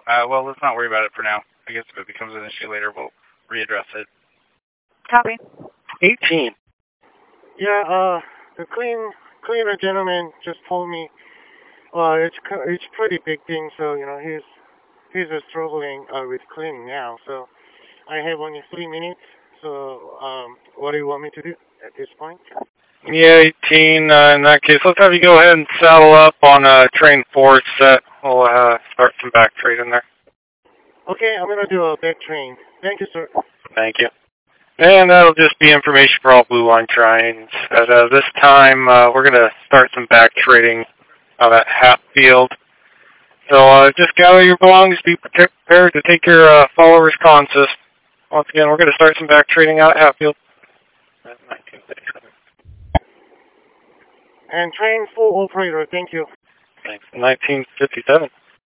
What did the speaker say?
Well, let's not worry about it for now. I guess if it becomes an issue later, we'll readdress it. Copy. 18. Yeah, the cleaner gentleman just told me, it's pretty big thing, so, he's struggling, with cleaning now, so I have only 3 minutes, so, what do you want me to do at this point? Yeah, 18. In that case, let's have you go ahead and saddle up on train 4 set. We'll start some back trading there. Okay, I'm gonna do a back train. Thank you, sir. Thank you. And that'll just be information for all Blue Line trains. At this time, we're going to start some back trading out at Hatfield. So just gather your belongings, be prepared to take your followers' consist. Once again, we're going to start some back trading out at Hatfield. And train 4 operator, thank you. Thanks. 1957.